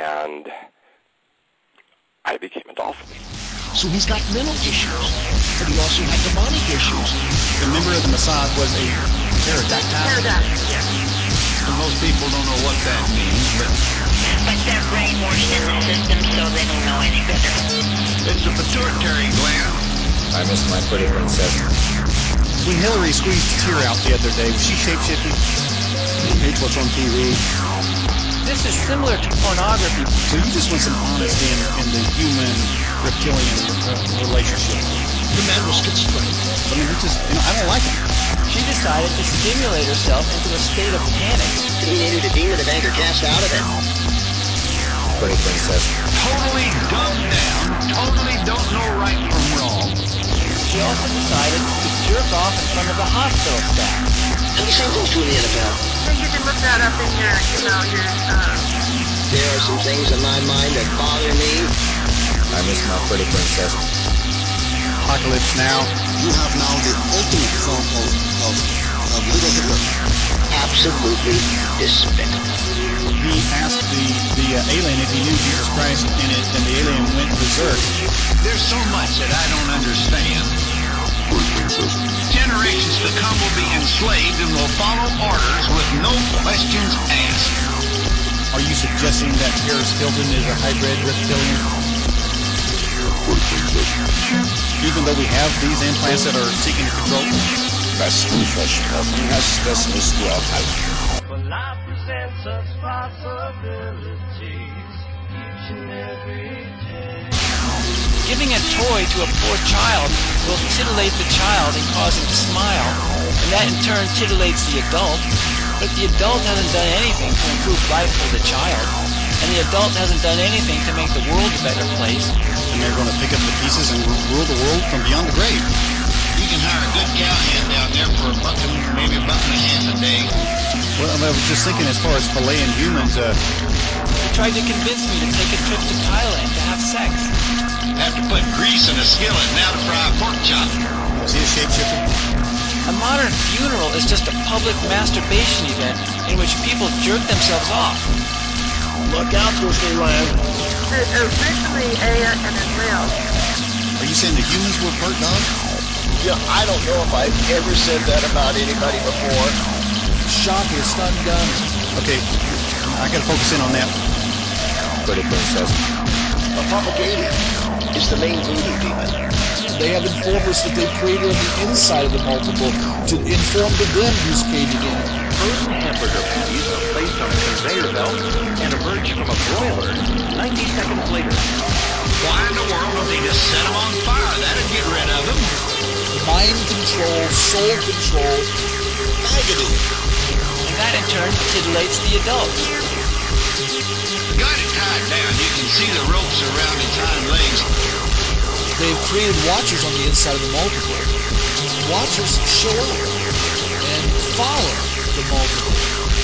and I became a dolphin. So he's got mental issues, but he also had demonic issues. The member of the Mossad was a pterodactyl. Yes. Most people don't know what that means, but they're brainwashed in the system, so they don't know any better. It's the pituitary gland. I miss my pretty princess. When Hillary squeezed a tear out the other day, was she shape-shifting? It's what's on TV. This is similar to pornography. So you just want some honesty in the human-reptilian relationship. The man was schizophrenic. I mean, I don't like him. She decided to stimulate herself into a state of panic. He needed a demon of anger cast out of it. Pretty princess. Totally dumbed down, totally don't know right from wrong. She also decided to jerk off in front of the hospital staff. And the same thing's true in the NFL. And you can look that up in your. There are some things in my mind that bother me. I miss my pretty princess. Apocalypse Now. You have now the ultimate form of legal Hitler. Absolutely despicable. He asked the alien if he knew Jesus Christ, and the alien went berserk. There's so much that I don't understand. Generations to come will be enslaved and will follow orders with no questions asked. Are you suggesting that Paris Hilton is a hybrid reptilian? Even though we have these implants that are seeking to control? Was du versprochen hast, das musst du auch halten. Life presents us possibilities each and every day. Giving a toy to a poor child will titillate the child and cause him to smile, and that in turn titillates the adult. But the adult hasn't done anything to improve life for the child, and the adult hasn't done anything to make the world a better place. And they're going to pick up the pieces and rule the world from beyond the grave. You can hire a good cowhand down there for maybe $1.50 a day. Well, I was just thinking as far as filleting humans. He tried to convince me to take a trip to Thailand to have sex. Have to put grease in a skillet now to fry a pork chop. Was he a shapeshifter? A modern funeral is just a public masturbation event in which people jerk themselves off. Look out, Disneyland. Originally Aya and Enlil. Are you saying the humans were part dog? Yeah, I don't know if I've ever said that about anybody before. Shock is stun gun. Okay, I gotta focus in on that. Pretty princess. A propagating is the main voodoo demon. They have informed us that they created on the inside of the multiple to inform to them who's caging in. Frozen hamburger patties are placed on a conveyor belt and emerge from a broiler 90 seconds later. Why in the world don't they just set them on fire? That'd get rid of them. Mind control, soul control, agony. And that in turn titillates the adults. Got it tied down. You can see the ropes around its hind legs. They've created watchers on the inside of the multiple. Watchers show up and follow the multiple.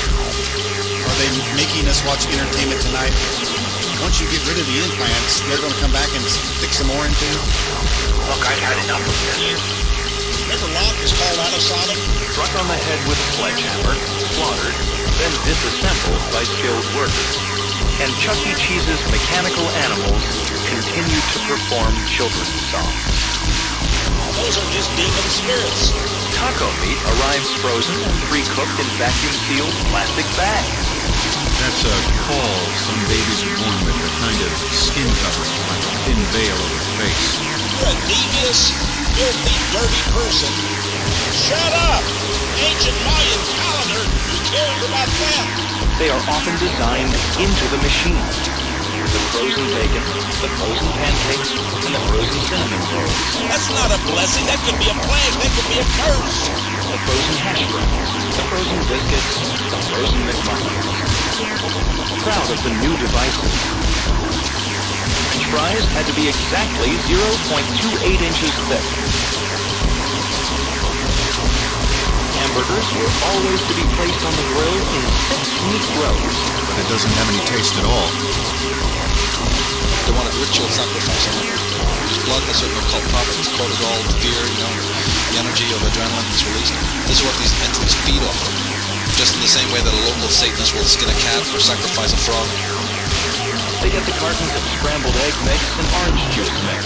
Are they making us watch Entertainment Tonight? Once you get rid of the implants, they're going to come back and stick some more into you? Look, I've had enough of this. Remember Lot was called out of Sodom? Struck on the head with a sledgehammer, slaughtered, then disassembled by skilled workers. And Chuck E. Cheese's mechanical animals continue to perform children's songs. Those are just demon spirits. Taco meat arrives frozen and pre-cooked in vacuum-sealed plastic bags. That's a caul some babies are born with, a kind of skin covering, like a thin veil over the face. You're a devious, filthy, dirty person. Shut up! Ancient Mayan calendar, who cares about that? They are often designed into the machine. The frozen bacon, the frozen pancakes, and the frozen cinnamon rolls. That's not a blessing. That could be a plague. That could be a curse. The frozen hash browns, the frozen biscuits, the frozen McMuffins. Proud of the new devices. French fries had to be exactly 0.28 inches thick. Hamburgers were always to be placed on the grill in 6 neat rows. But it doesn't have any taste at all. They want a ritual sacrifice. There's blood in a certain occult properties, cortisol, fear, the energy of adrenaline is released. This is what these entities feed off of. Just in the same way that a local Satanist will skin a cat or sacrifice a frog. get the cartons of scrambled egg mix and orange juice mix.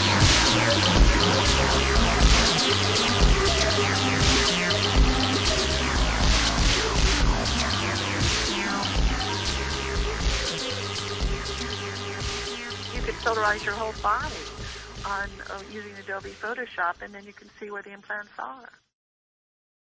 You could filterize your whole body on using Adobe Photoshop, and then you can see where the implants are.